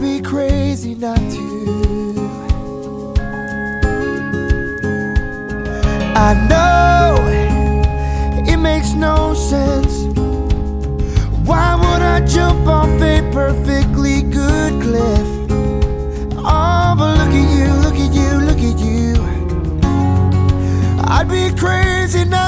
be crazy not to. I know it makes no sense. Why would I jump off a perfectly good cliff? Oh, but look at you, look at you, look at you. I'd be crazy not